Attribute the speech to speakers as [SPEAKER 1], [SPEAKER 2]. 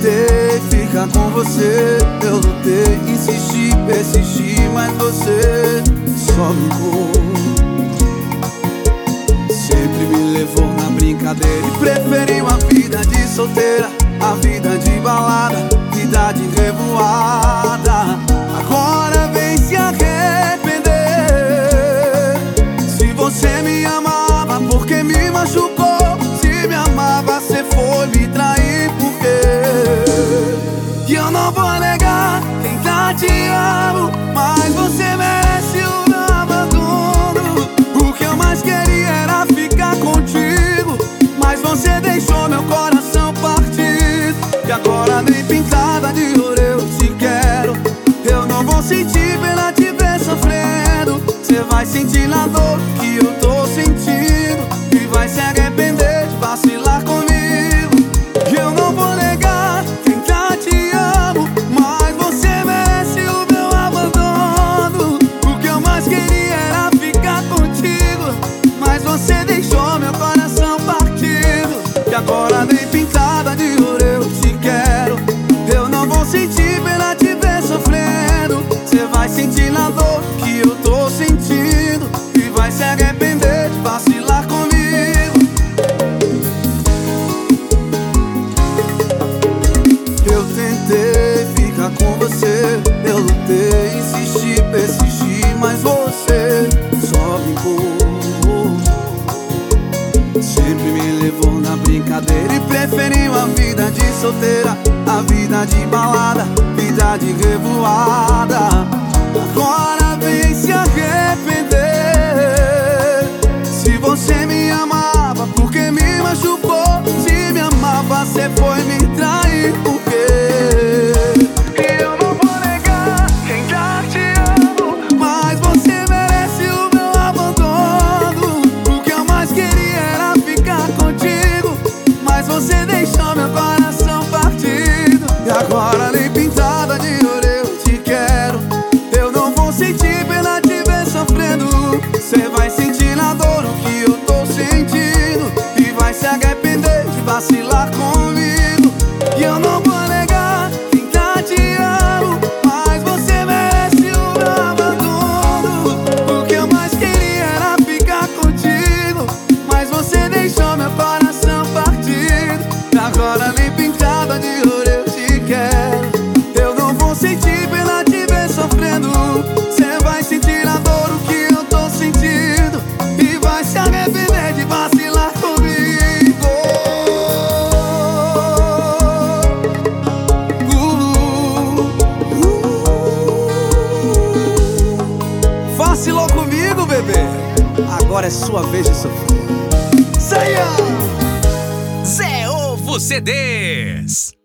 [SPEAKER 1] tentei ficar com você, eu lutei, insisti, persisti, mas você só brincou. Sempre me levou na brincadeira e preferiu a vida de solteira, a vida de balada, vida de revoada. Agora vem se arrepender. Se você me amava, por que me machucou? Se me amava, você foi me trair, por quê? E eu não vou negar, tentar te amo, mas você merece o meu abandono. O que eu mais queria era ficar contigo, mas você deixou meu coração partido. E agora nem pintada de ouro eu te quero. Eu não vou sentir pena te ver sofrendo. Você vai sentir na dor que eu tô sentindo e vai se arrepender de vacilar comigo. E eu não vou negar, tentar te amo, mas você merece o meu abandono. O que eu mais queria era ficar contigo, mas você deixou meu coração partido. E agora nem pintada de ouro eu te quero. Eu não vou sentir pena te ver sofrendo. Você vai sentir na dor que eu tô sentindo e vai se arrepender de vacilar comigo. Eu tentei ficar com você, eu lutei, insisti, persisti, mas você só brincou. Sempre me levou na brincadeira e preferiu a vida de solteira, a vida de balada, vida de revoada. Agora vem se arrepender. Se você me amava, por que me machucou? Se me amava, você foi me trair, por quê? E eu não vou negar, ainda te amo, mas você merece o meu abandono. O que eu mais queria era ficar contigo, mas você deixou meu coração partido. E agora nem pintada de ouro eu te quero. Eu não vou sentir pena te ver sofrendo. Você vai sentir na dor o que eu tô sentindo e vai se arrepender de vacilar comigo. E eu não vou negar, tentar te amo, mas você merece o meu abandono. O que eu mais queria era ficar contigo, mas você deixou meu coração partido. E agora nem pintada de ouro eu te quero. Eu não vou sentir pena te ver sofrendo. Você vai sentir a dor o que eu tô sentindo e vai se arrepender de vacilar comigo. Vacilou comigo, bebê? Agora é sua vez de sofrer. Saia!
[SPEAKER 2] Zé Ovo CDs.